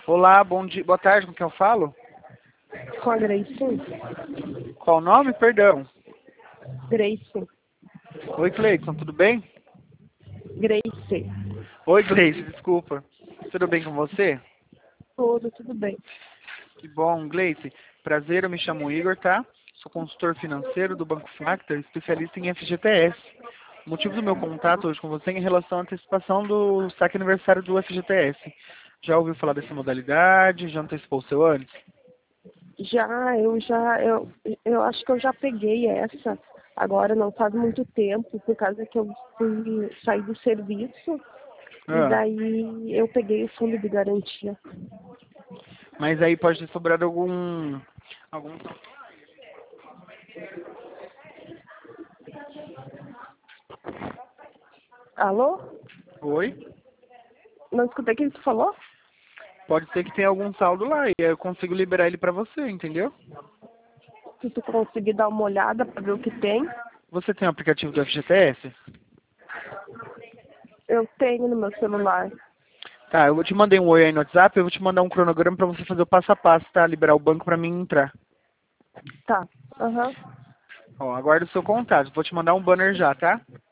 Olá, bom dia, boa tarde, com quem eu falo? Com a Grace. Qual o nome? Perdão. Grace. Oi, Cleiton, tudo bem? Grace. Oi, Gleice, desculpa. Tudo bem com você? Tudo bem. Que bom, Gleice. Prazer, eu me chamo Igor, tá? Sou consultor financeiro do Banco Factor, especialista em FGTS. O motivo do meu contato hoje com você é em relação à antecipação do saque aniversário do FGTS. Já ouviu falar dessa modalidade? Já antecipou o seu antes? Eu acho que eu já peguei essa. Agora não faz muito tempo, por causa que eu sair do serviço e Ah, daí eu peguei o fundo de garantia. mas aí pode ter sobrado algum... Alô? Oi? Não escutei o que tu falou? Pode ser que tenha algum saldo lá e aí eu consigo liberar ele pra você, entendeu? Se tu conseguir dar uma olhada para ver o que tem. Você tem o aplicativo do FGTS? Eu tenho no meu celular. Tá, eu vou te mandar um oi aí no WhatsApp, eu vou te mandar um cronograma pra você fazer o passo a passo, tá? Liberar o banco pra mim entrar. Tá. Aham. Ó, aguardo o seu contato, vou te mandar um banner já, tá?